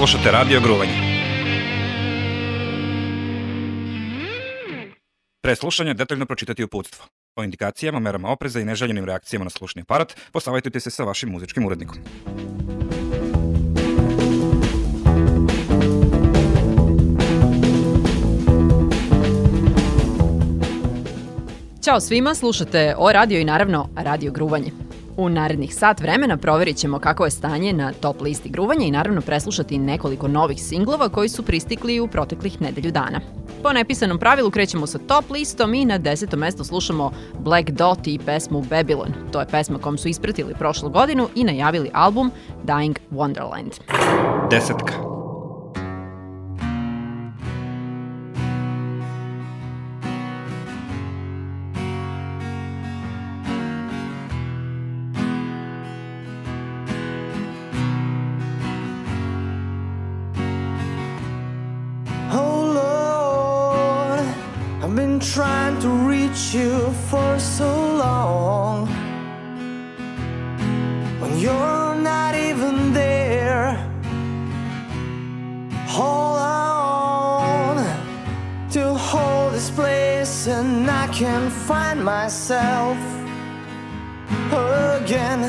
Slušate Radio Gruvanje. Pre slušanja detaljno pročitati uputstvo. O indikacijama, merama opreza i neželjenim reakcijama na slušni aparat posavajtujte se sa vašim muzičkim urednikom. Ćao svima, slušate O radio i naravno Radio Gruvanje. U narednih sat vremena proverit ćemo kako je stanje na top listi gruvanja i naravno preslušati nekoliko novih singlova koji su pristigli u proteklih nedelju dana. Po nepisanom pravilu krećemo sa top listom i na 10. mestu slušamo Black Dot i pesmu Babylon. To je pesma kom su ispratili prošlu godinu i najavili album Dying Wonderland. 10. Trying to reach you for so long when you're not even there. Hold on to hold this place, and I can't find myself again.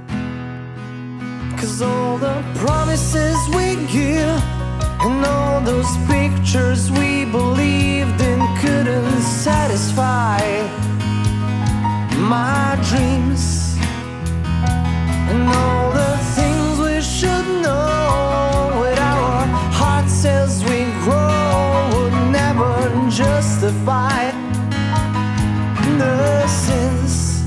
'Cause all the promises we give and all those pictures we believed in couldn't satisfy my dreams. And all the things we should know with our hearts as we grow would never justify the sins.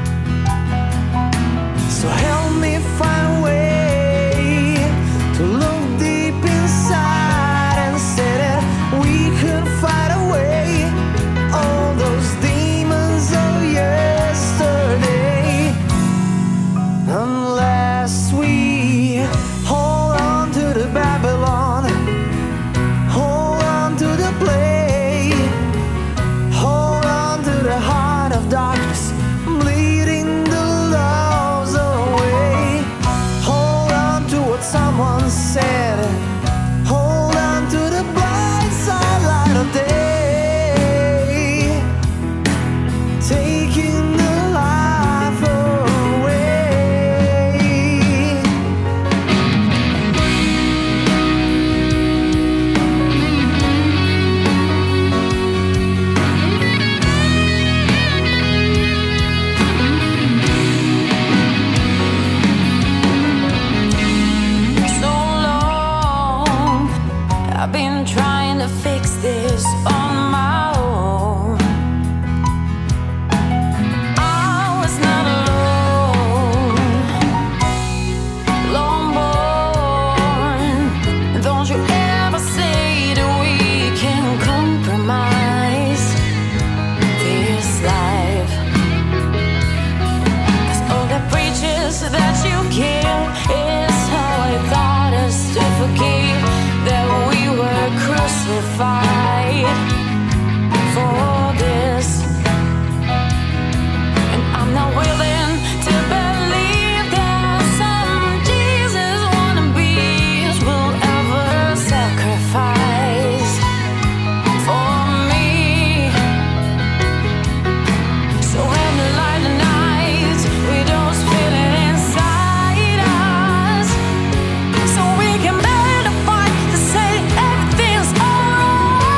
So help me find a way to look deep inside and say that we could fight away all those demons of yesterday, unless we hold on to the Babylon, hold on to the play, hold on to the heart of darkness, bleeding the loves away. Hold on to what someone said, hold on to the bright side light of day, taking the life away. So long I've been trying to fix this on my own. I was not alone, long born. Don't you ever say that we can compromise this life. 'Cause all the preachers that you kill is how I taught us to forgive, that we were crucified for this. And I'm not willing to believe that some Jesus wannabes will ever sacrifice for me. So when the light of night, we don't feel it inside us, so we can bear the fight to say everything's alright.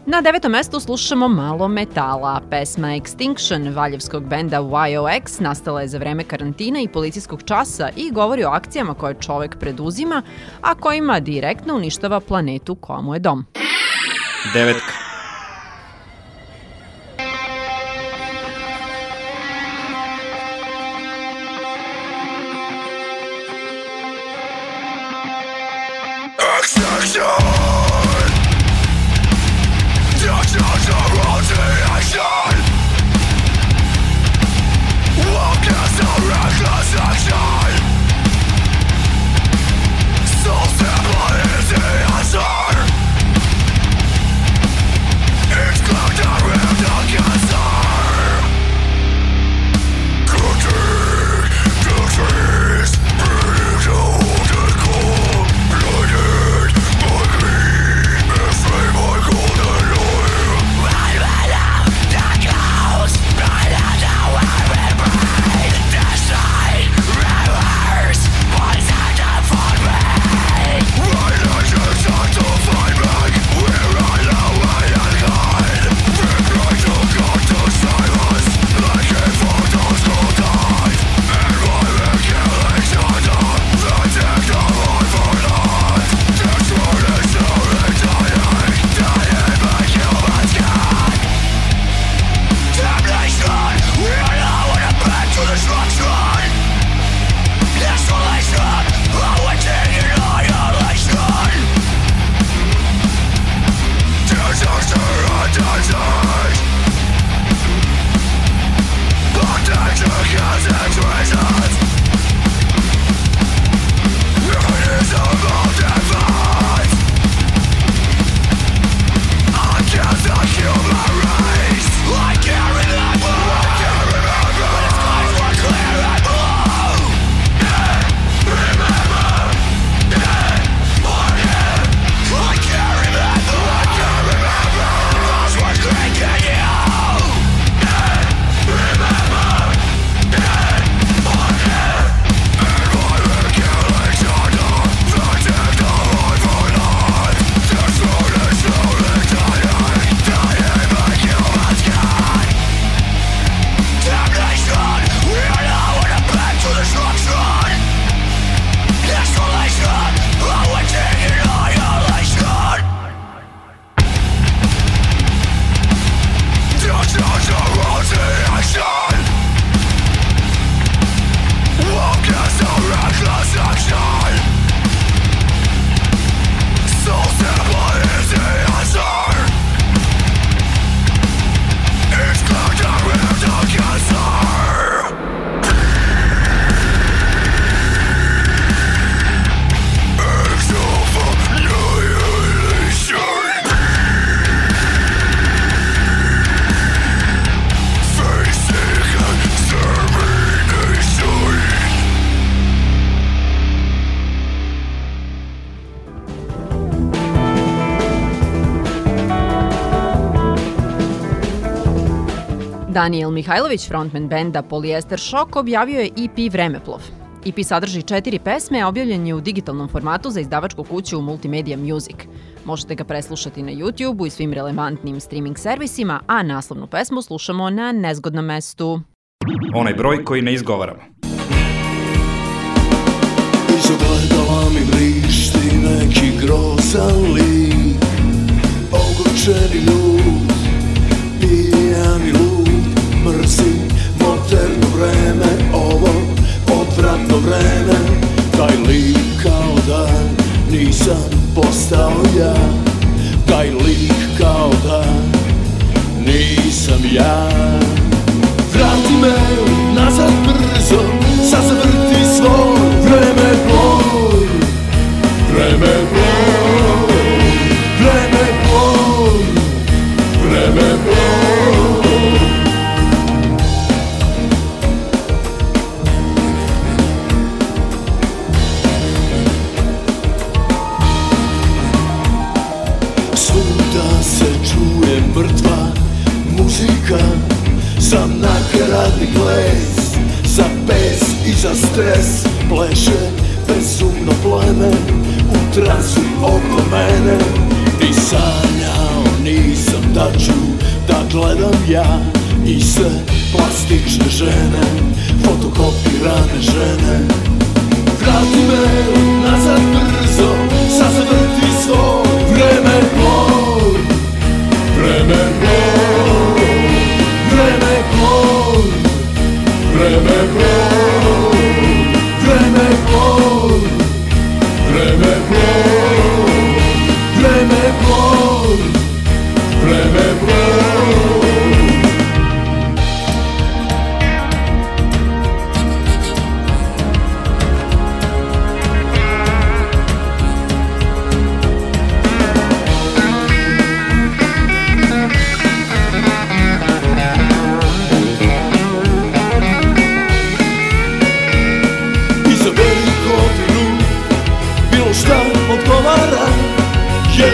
Na 9. mestu slušamo malo metala. Pesma Extinction valjevskog benda YOX nastala je za vreme karantina i policijskog časa i govori o akcijama koje čovek preduzima, a kojima direktno uništava planetu koja mu je dom. 9. Daniel Mihajlović, frontman benda Polyester Shock, objavio je EP Vremeplov. EP sadrži 4 pesme, objavljen je u digitalnom formatu za izdavačku kuću Multimedia Music. Možete ga preslušati na YouTube-u i svim relevantnim streaming servisima, a naslovnu pesmu slušamo na nezgodnom mestu. Onaj broj koji ne izgovaramo. Izogledala mi vrišti neki grozan lik, ogorčeni ljud, pijani lud. Mrzim moderno vreme, ovo odvratno vreme. Taj lik kao da nisam postao ja, taj lik kao da nisam ja. Vrati me nazad brzo, sad zavrti svoj vremeplov, vremeplov, vremeplov, vremeplov. Svuda se čuje mrtva muzika, za nakaradni ples, za pes i za stres. Pleše bezumno pleme u transu oko mene. Ni sanjao nisam šta ću da gledam ja i sve plastične žene, fotokopirane žene. Vrati me nazad brzo, sad se vrti svoj. Vreme moj, vreme moj, vreme moj, vreme moj, vreme moj, vreme moj, vreme moj, vreme moj. Šta odgovara 1970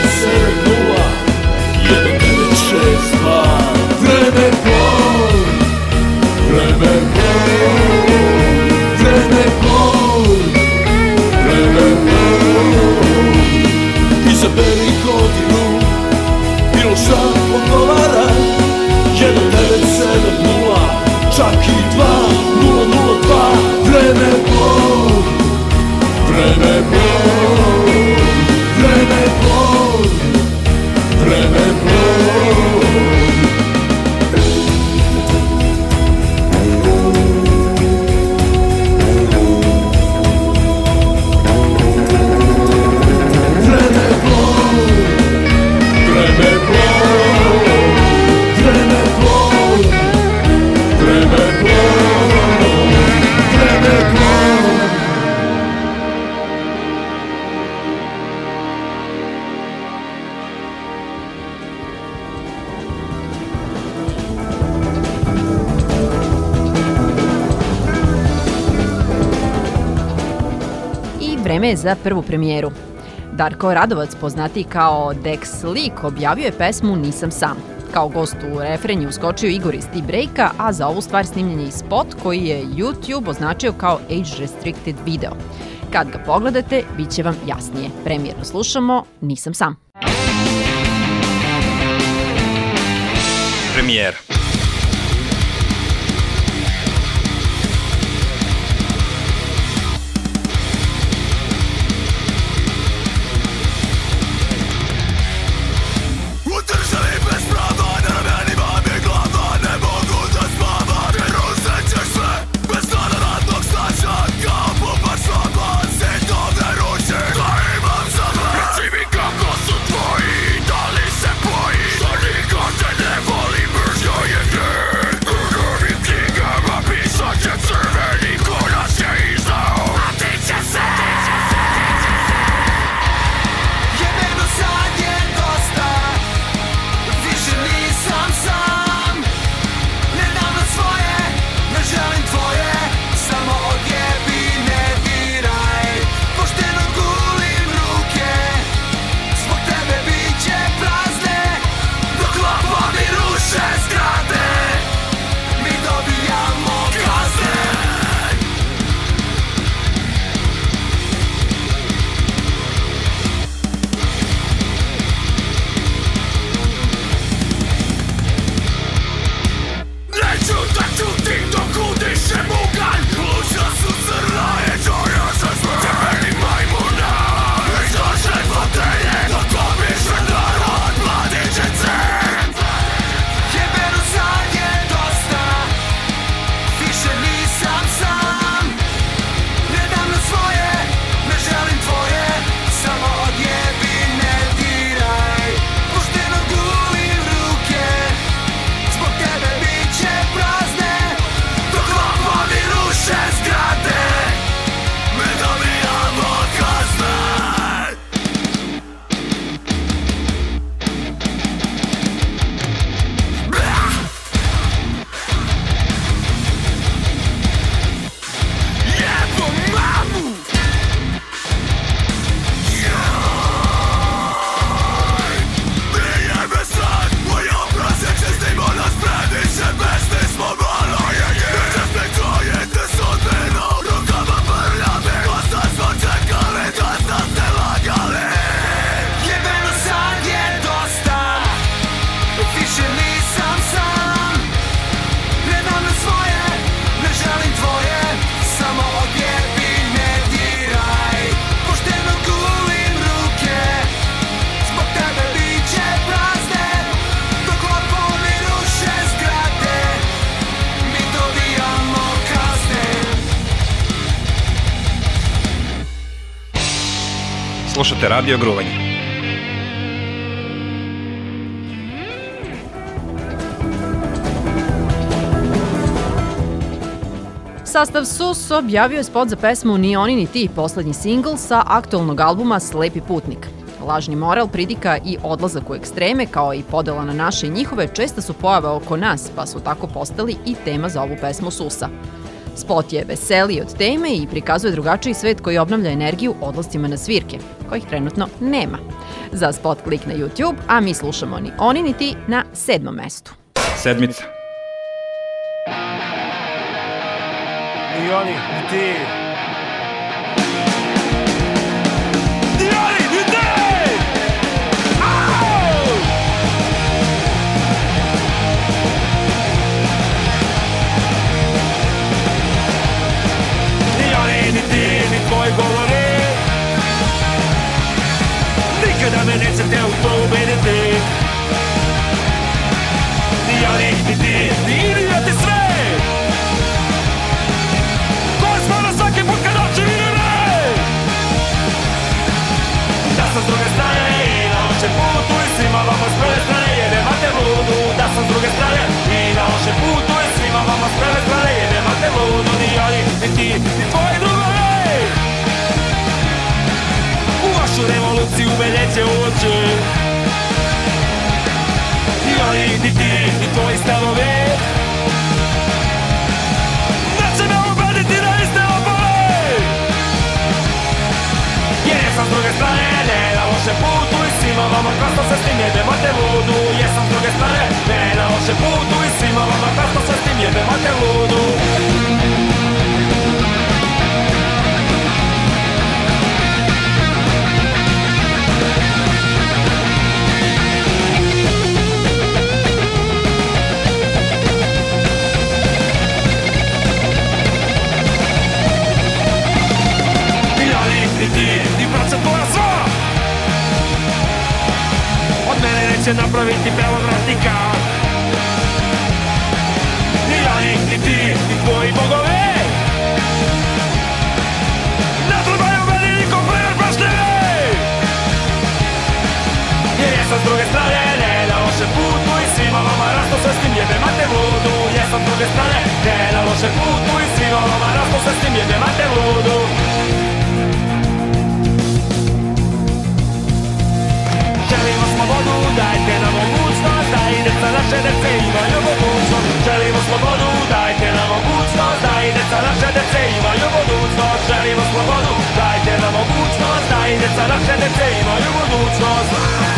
1962. Vreme moj, vreme moj, vreme moj, vreme moj. Izaberi godinu, bilo šta odgovara 1970 čak i 2002. Vreme moj, vreme moj, vreme moj, vreme moj. Vreme moj, vreme moj, vreme moj, vreme moj, vreme moj. Vreme je za prvu premijeru. Darko Radovac, poznatiji kao Dex Lik, objavio je pesmu Nisam sam. Kao gost u refren je uskočio Igor iz T-Breaka, a za ovu stvar snimljen je i spot koji je YouTube označio kao age restricted video. Kad ga pogledate, bit će vam jasnije. Premijerno slušamo Nisam sam. Premijer. Kako su tvoji, da li se bojiš? Da nikad te ne volim, mržnja je Slušate Radio Gruvanje. Sastav SUS objavio je spot za pesmu Ni oni ni ti, poslednji singl sa aktualnog albuma Slepi putnik. Lažni moral, pridika i odlazak u ekstreme, kao i podela na naše i njihove, često su pojave oko nas, pa su tako postali i tema za ovu pesmu SUS-a. Spot je veseliji od teme i prikazuje drugačiji svet koji obnavlja energiju odlascima na svirke, kojih trenutno nema. Za spot klik na YouTube, a mi slušamo Ni oni ni ti na 7. mestu. Sedmica. Ni oni, ni ti. Tvoji govori nikada me nećete u to ubediti. Ni oni, ni ti, ni idioti sve koji smo na svaki put kad oči vidine. Da sam s druge strane i na lošem putu i svima vama s prve strane jebemate ludu. Da sam s druge strane i na lošem putu i svima vama s prve strane jebemate ludu. Ni oni, ni ti, ni tvoji drugovi u vašu revoluciju me neće ući. Ni oni, ni ti, ni tvoji stavovi neće me ubediti na iste opove. Jer sam s druge strane, ne na lošem putu i svima vama kasno se s tim jebemate ludu. Jer sam s druge strane, ne na lošem putu i svima vama kasno se s tim jebemate ludu. Ni braća tvoja sva od mene neće napraviti belog ratnika. Ni oni, ni ti, ni tvoji bogovi ne trebaju meni nikom primjer prašljivi. Jer jesam s druge strane, ne na lošem putu i svima vama rasto se s tim jebemate ludu. Jesam s druge strane, ne na lošem putu i svima vama rasto se s tim jebemate ludu. Želimo slobodu, dajte nam mogućnost da i deca naše dece imaju budućnost. Želimo slobodu, dajte nam mogućnost da i deca naše dece imaju budućnost. Želimo slobodu, dajte nam mogućnost da i deca naše dece imaju budućnost.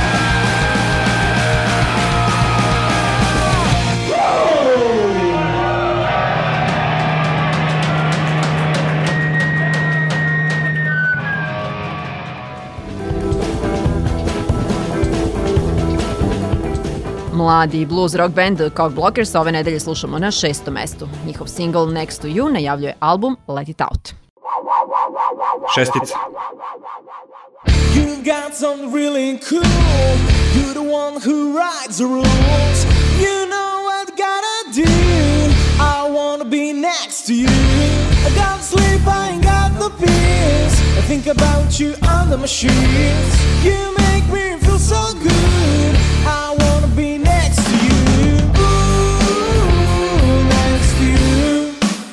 Mladi blues rock band Cock Blockers ove nedelje slušamo na 6. mestu. Njihov single Next to You najavljuje album Let It Out. Šestica. You've got something really cool. You're the one who writes the rules. You know what I gotta do. I wanna be next to you. I gotta sleep, I ain't got the pills. I think about you under my sheets. You make me feel so good. I wanna be next to you. Ooh, next to you.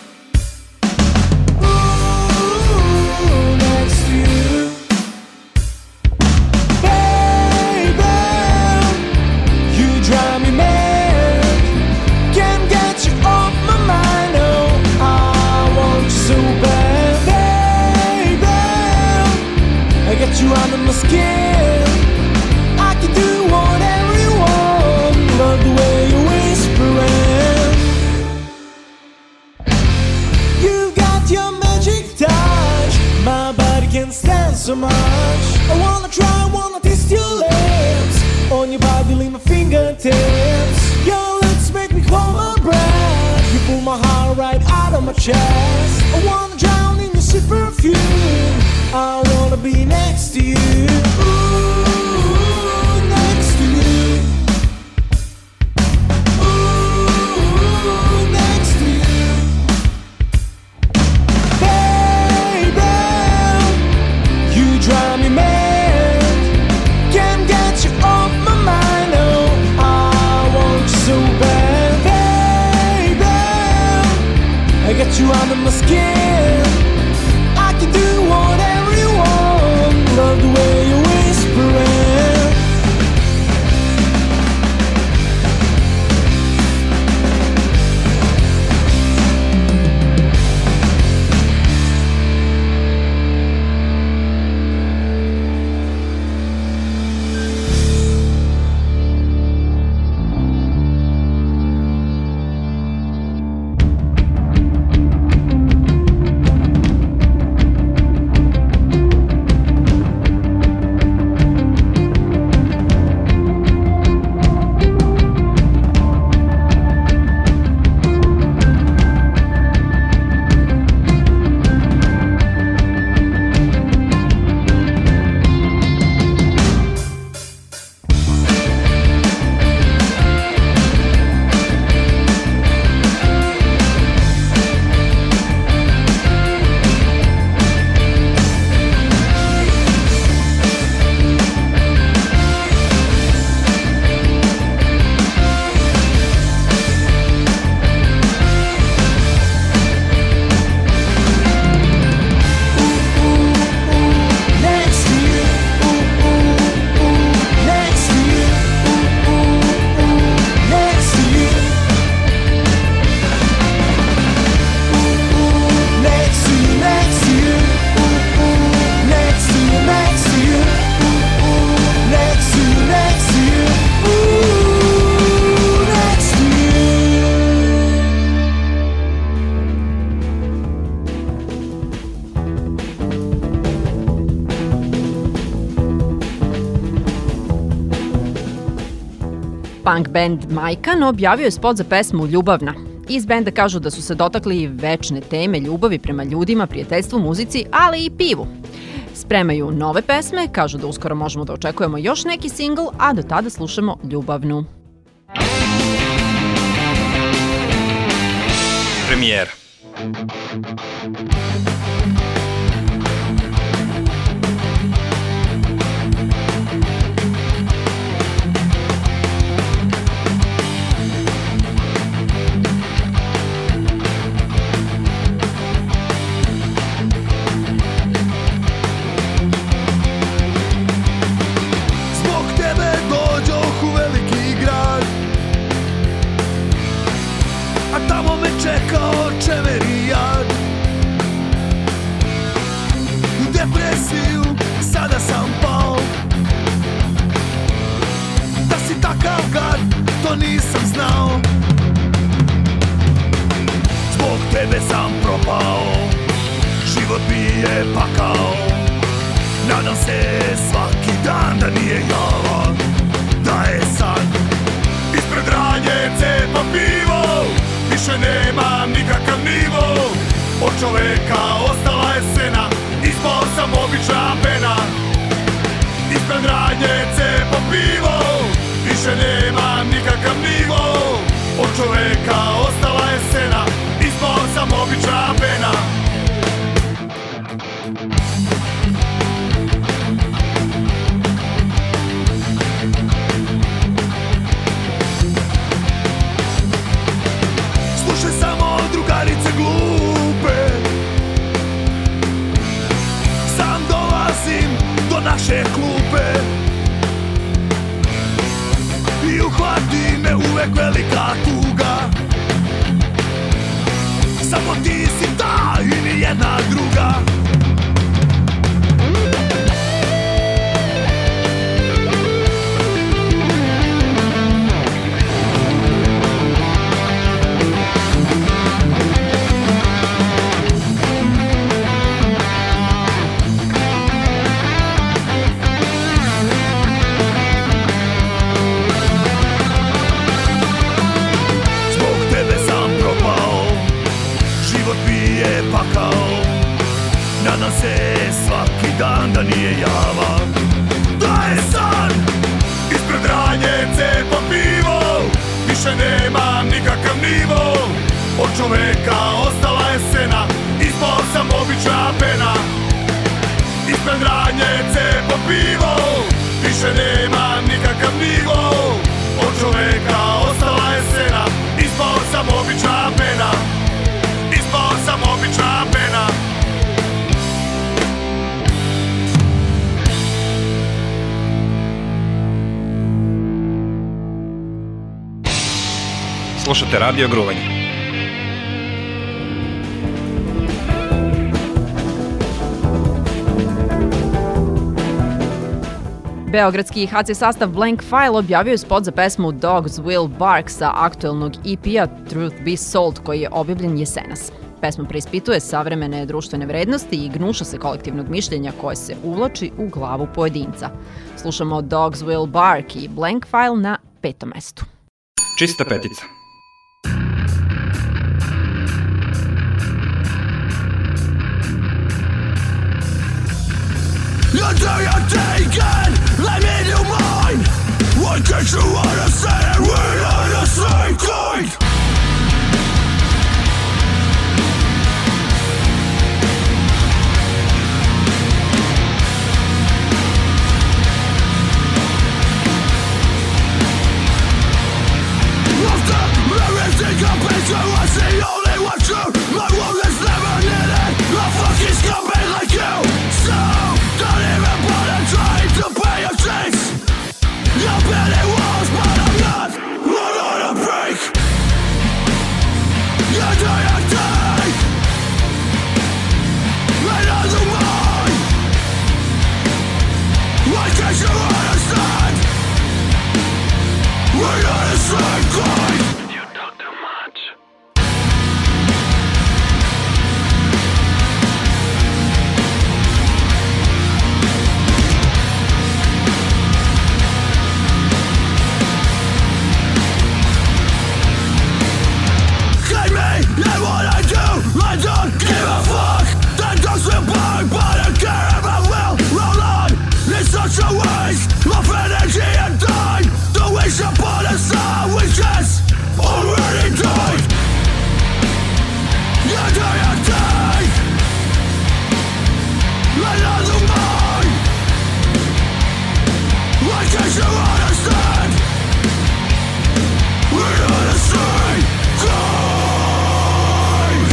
Ooh, next to you. Baby, you drive me mad. Can't get you off my mind. Oh, I want you so bad. Baby, I get you under my skin. I can do whatever you want. Love the way you're whispering. You got your magic touch. My body can't stand so much. I wanna try, wanna taste your lips. On your body, leave my fingertips. Your lips make me hold my breath. You pull my heart right out of my chest. I wanna drown in your sweet perfume. I wanna be next to you. Ooh, next to you. Ooh, next to you. Baby, you drive me mad. you under my skin. I can do whatever you want. Love the way you're whispering. Punk band Majkan objavio je spot za pesmu Ljubavna. Iz benda kažu da su se dotakli večne teme ljubavi prema ljudima, prijateljstvu, muzici, ali i pivu. Spremaju nove pesme, kažu da uskoro možemo da očekujemo još neki singl, a do tada slušamo Ljubavnu. Premijera. Čekao čemerijad, u depresiju sada sam pao. Da si takav gad, to nisam znao. Zbog tebe sam propao, život mi je pakao. Nadam se svaki dan da nije javan, da je san. Ispred ranje cepa pivo, više nemam nikakav nivo. Od čoveka ostala je sena, ispao sam obična pena. Ispred radnje cepo pivo, više nemam nikakav nivo. Od čoveka ostala je sena, ispao sam obična pena. Drugarice glupe, sam dolazim do naše klupe i uhvati me uvek velika tuga. Samo ti si ta i nijedna druga. Slušate Radio Gruvanje. Beogradski HC sastav Blank File objavio je spot za pesmu Dogs Will Bark sa aktuelnog EP-a Truth Be Sold koji je objavljen jesenas. Pesma preispituje savremene društvene vrednosti i gnuša se kolektivnog mišljenja koje se uvlači u glavu pojedinca. Slušamo Dogs Will Bark i Blank File na 5. mestu. Čista petica. Until you're taken, let me do mine. Why can't you understand we're not the same kind? After everything happens, you was the only one true. My world has never needed a fucking scumbag like you. So don't even bother trying to pay your checks. You're building walls, but I'm not. I'm on a break. You do your thing. And I'll do mine. Why can't you understand? We're not the same kind. You talk too much. Hate me and what I do, I don't give a fuck. The dogs will bark, but I care if I will roll on. It's such a waste of energy and time. The wish upon a soul which has already died. You do your thing, and I'll do mine. Why can't you understand? We're not the same kind.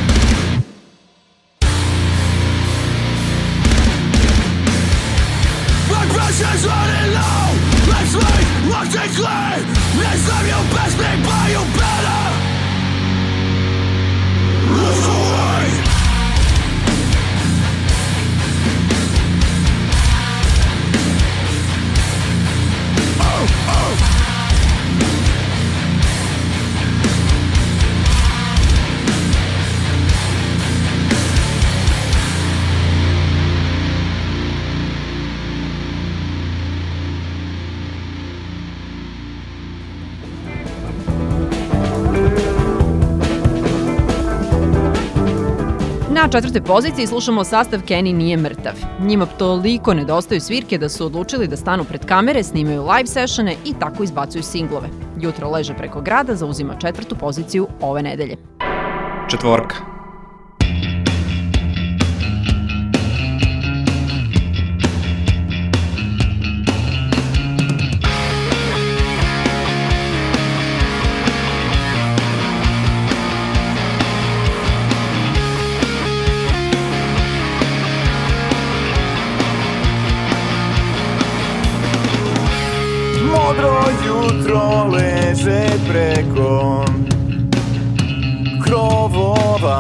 My pressure's running low. Let's make one thing clear. Next time you pass me by, you better look away. Oh, oh. Na 4. poziciji slušamo sastav Kenny nije mrtav. Njima toliko nedostaju svirke da su odlučili da stanu pred kamere, snimaju live sessione i tako izbacuju singlove. Jutro leže preko grada zauzima 4. poziciju ove nedelje. 4. Modro jutro leže preko krovova.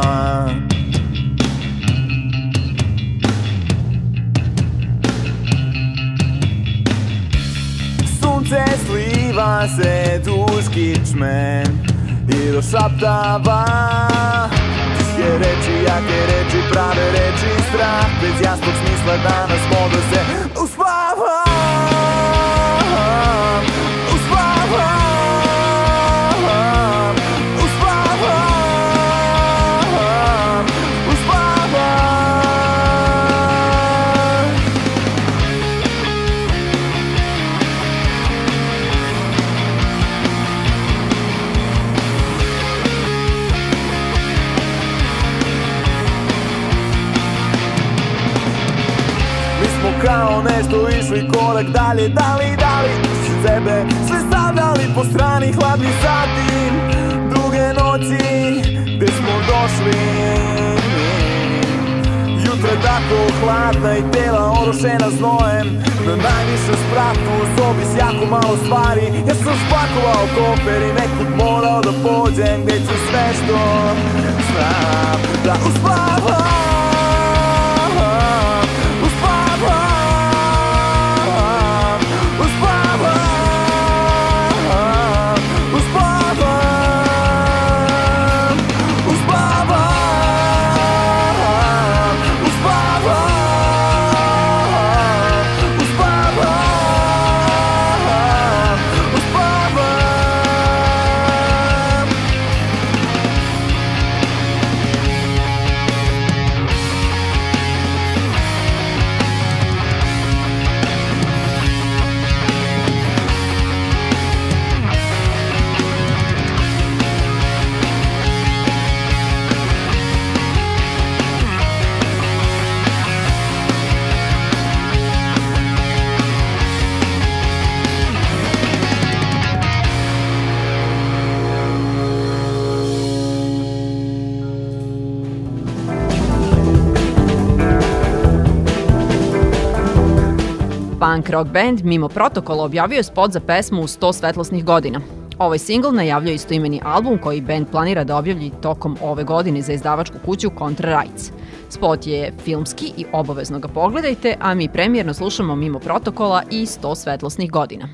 Sunce sliva se duž kičme i došaptava tihe reči, jake reči, prave reči, strah bez jasnog smisla danas mogu se uspava. Kao nešto išli korak dalje, dali sebe sve stavljali po strani, hladni sati, duge noći, gde smo došli. Jutra je tako hladna i tela orošena znojem. Na najvišem spratu sobi s jako malo stvari. Ja sam spakovao kofer i nekud morao da pođem, gde ću sve što znam da uspavam. Punk rock band Mimo Protokola objavio je spot za pesmu 100 svetlosnih godina. Ovaj singl najavljuje istoimeni album koji band planira da objavlji tokom ove godine za izdavačku kuću Contra Rights. Spot je filmski i obavezno ga pogledajte, a mi premijerno slušamo Mimo Protokola i 100 svetlosnih godina.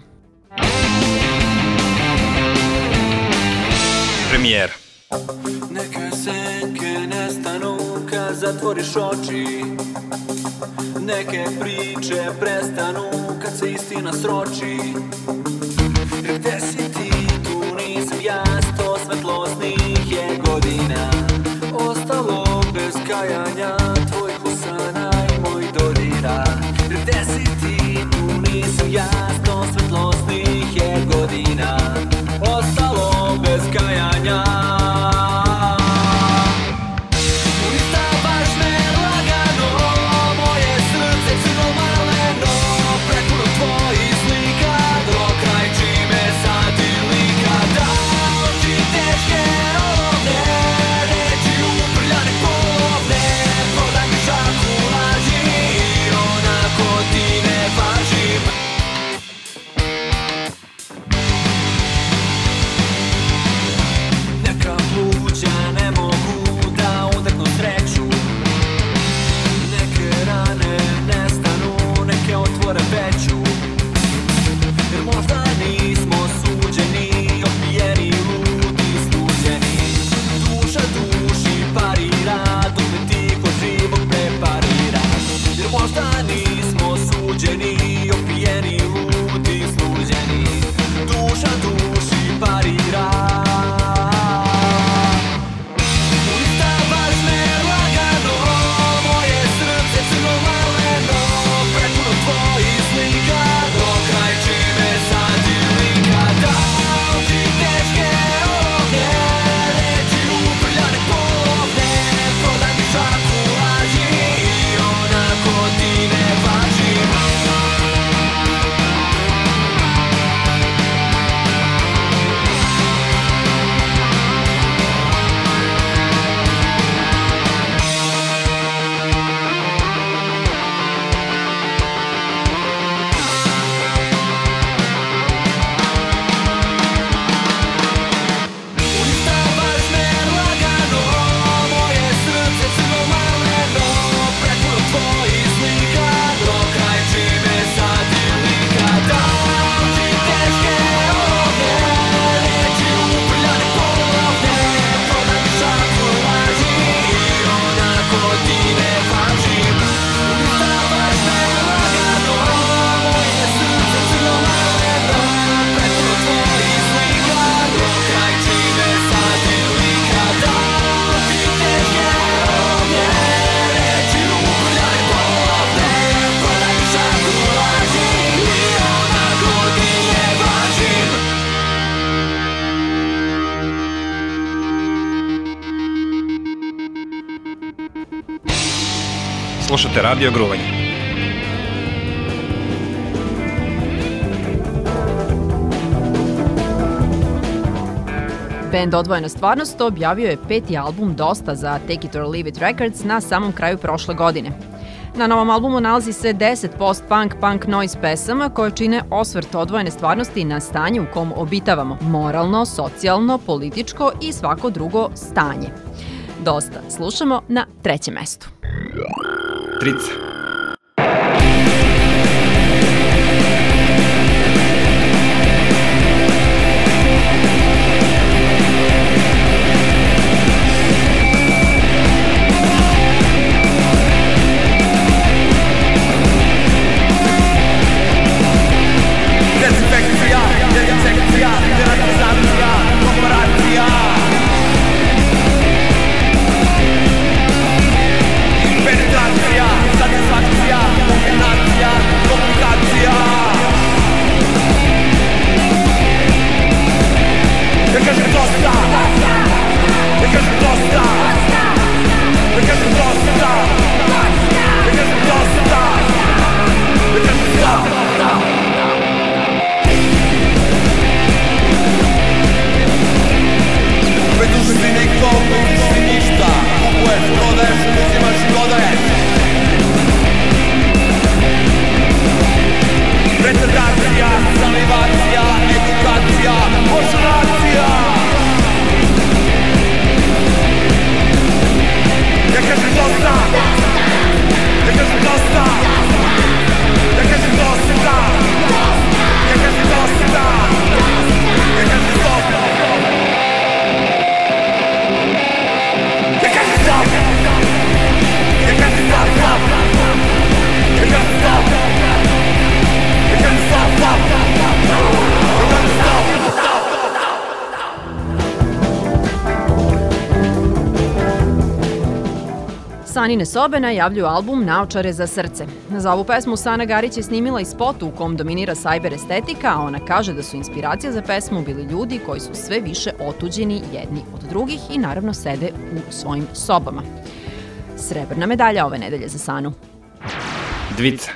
Premijera. Neke senke nestanu kad zatvoriš oči. Neke priče prestanu kad se istina sroči. Gde si ti, tu nisam ja, 100 svetlosnih je godina. Ostalo bez kajanja tvojih usana i moj dodira. Gde si ti, tu nisam ja, 100 svetlosnih je godina. Ostalo bez kajanja. Slušate Radio Gruvanje. Band Odvojena stvarnost objavio je 5. album Dosta za Take It or Leave It Records na samom kraju prošle godine. Na novom albumu nalazi se 10 post-punk, punk noise pesama koje čine osvrt odvojene stvarnosti na stanje u kom obitavamo, moralno, socijalno, političko i svako drugo stanje. Dosta slušamo na 3. mestu. Trica. Sanine sobe najavljuju album Naočare za srce. Za ovu pesmu Sana Garić je snimila i spot u kom dominira cyber estetika, a ona kaže da su inspiracija za pesmu bili ljudi koji su sve više otuđeni jedni od drugih i naravno sede u svojim sobama. Srebrna medalja ove nedelje za Sanu. Dvica.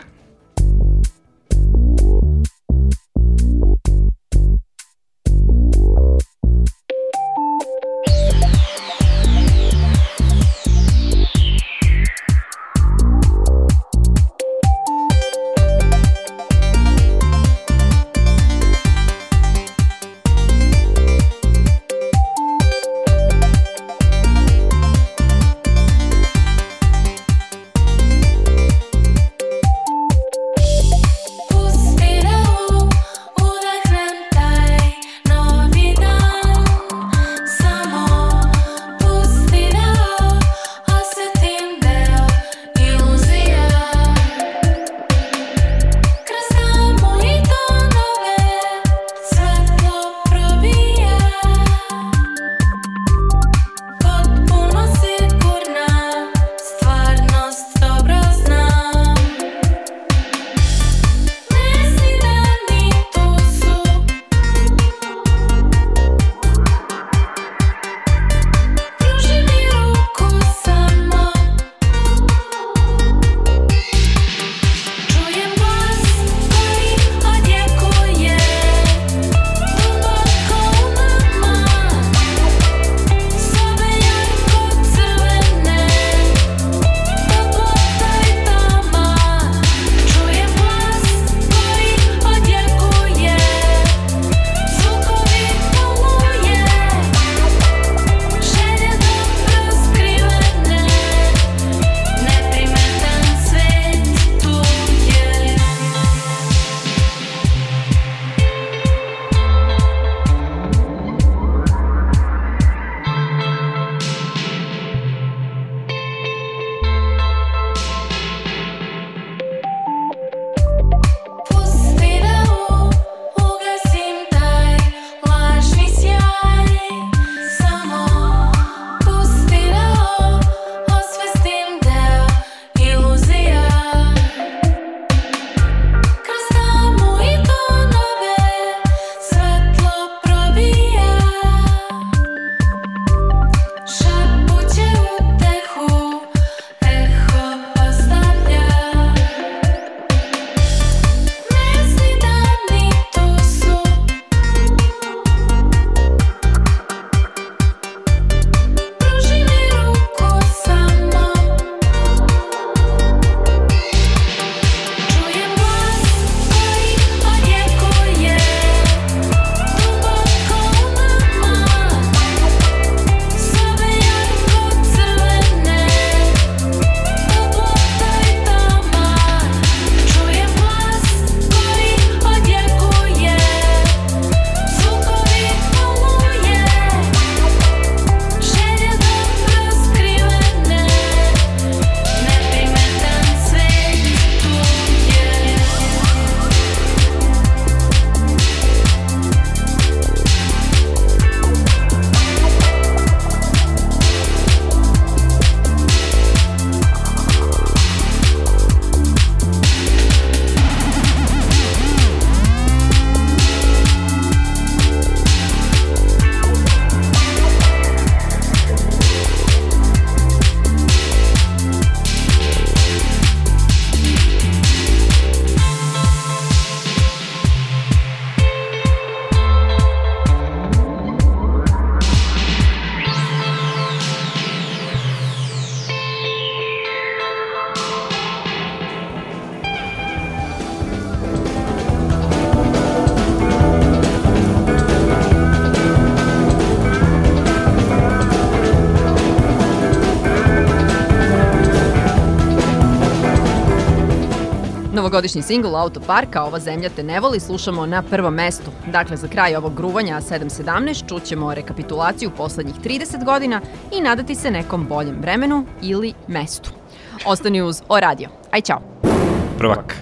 Novogodišnji singl Autoparka Ova zemlja te ne voli slušamo na prvom mestu. Dakle, za kraj ovog gruvanja 7.17 čućemo rekapitulaciju poslednjih 30 godina i nadati se nekom boljem vremenu ili mestu. Ostani uz O Radio. Aj, čao. Prvak.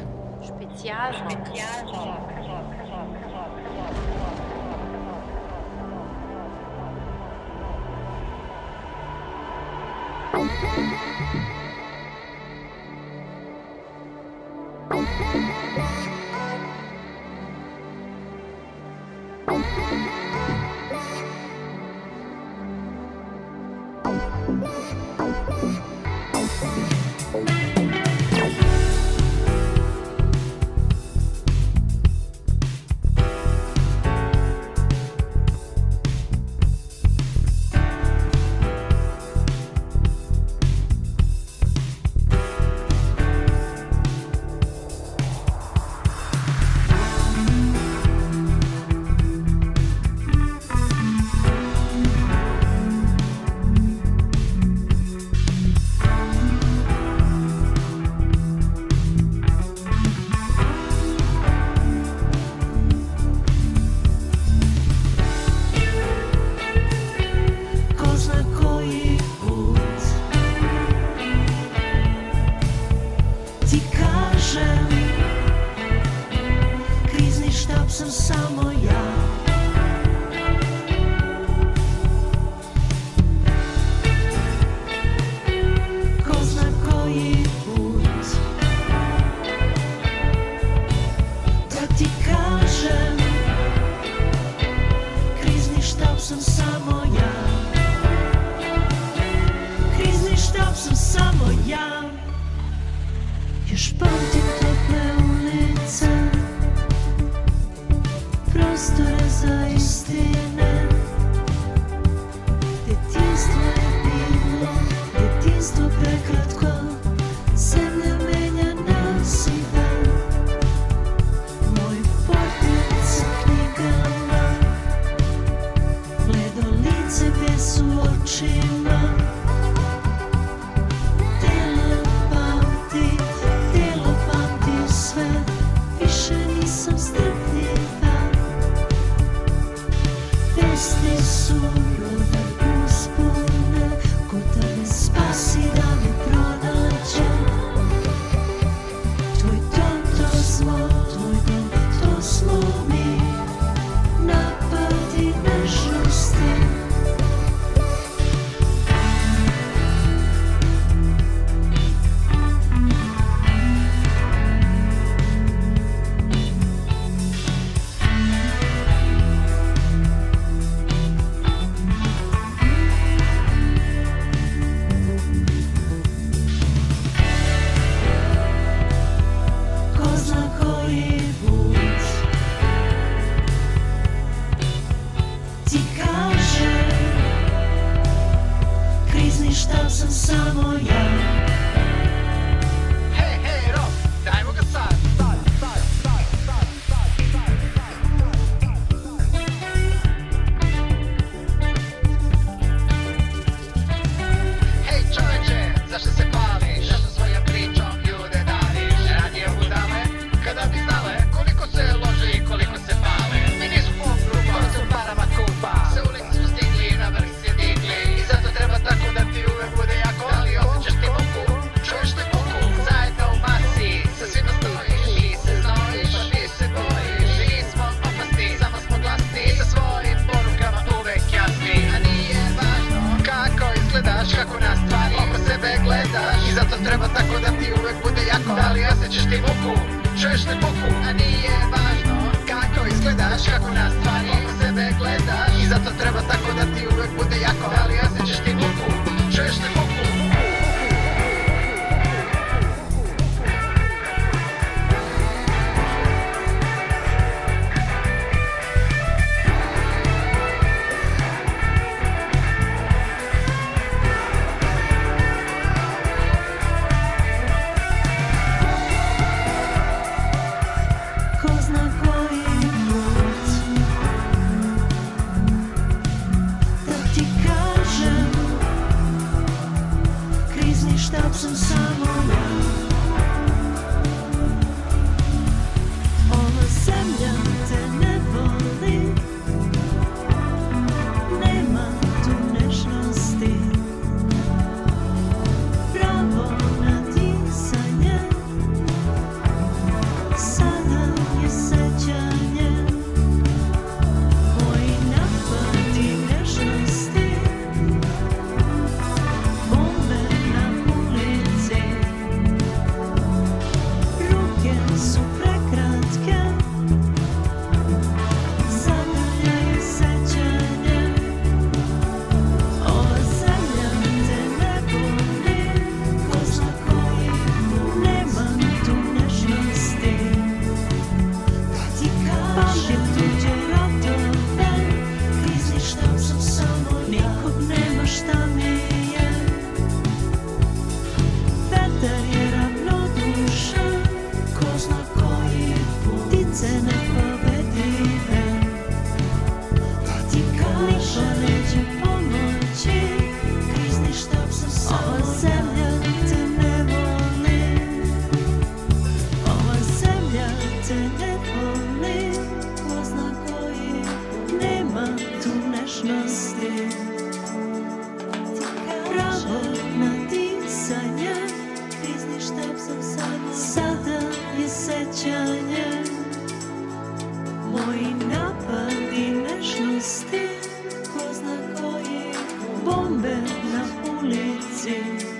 ništa neće pomoći. Krizni štab sam samo. Ova zemlja te ne voli. Ova zemlja te ne voli. Ko zna koji nema tu nešnosti. Pravo na disanje. Krizni štab sam samo. Sada je sećanje. Moji napadi nešnosti. Ko zna koji bombe na ulici.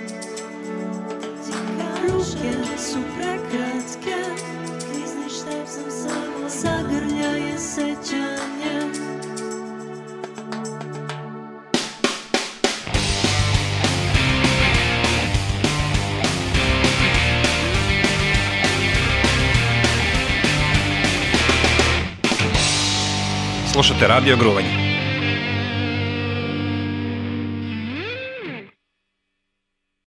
Ruke su prekratke. Krizni štab sam samo. Zagrljaje sećanje. Slušate Radio Gruvanje.